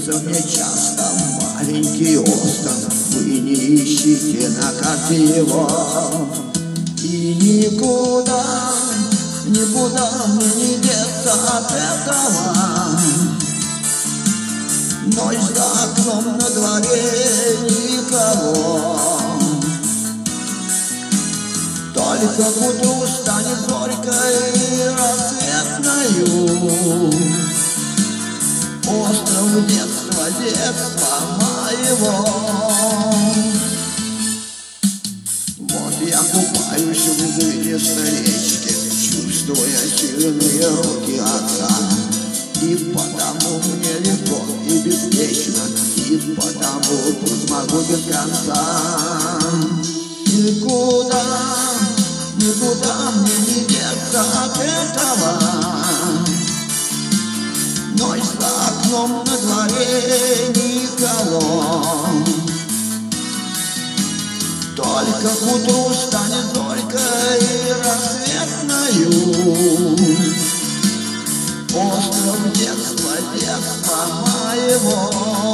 снится мне часто маленький остров. Вы не ищите на карте его, и никуда, никуда мне не деться от этого. Ночь за окном, на дворе никого. Только к утру станет зорькой рассветною остров детства, детства моего. Вот я купаюсь в извилистой речке, чувствуя сильные руки отца. И потому мне легко и беспечно, и потому пусть могу без конца. Никуда, никуда мне не деться от этого. Ночь за окном, на дворе никого. Только к утру станет зорькой рассветною остров детства, детства моего.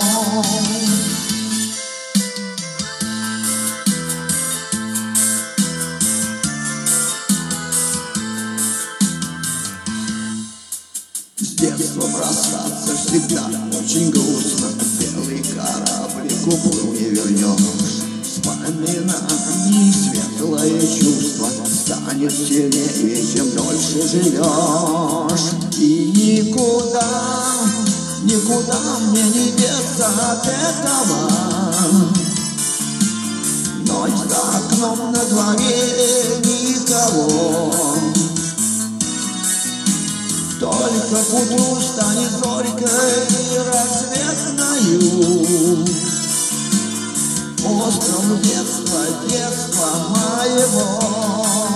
С детства бросаться всегда очень грустно. Белый кораблик уплыл, не вернешь. Вспоминай светлое чувство, станет сильнее, чем дольше живешь. И никуда, никуда мне не деться от этого. Ночь за окном, на дворе никого. Только к утру станет зорькой рассветною остров детства, детства моего.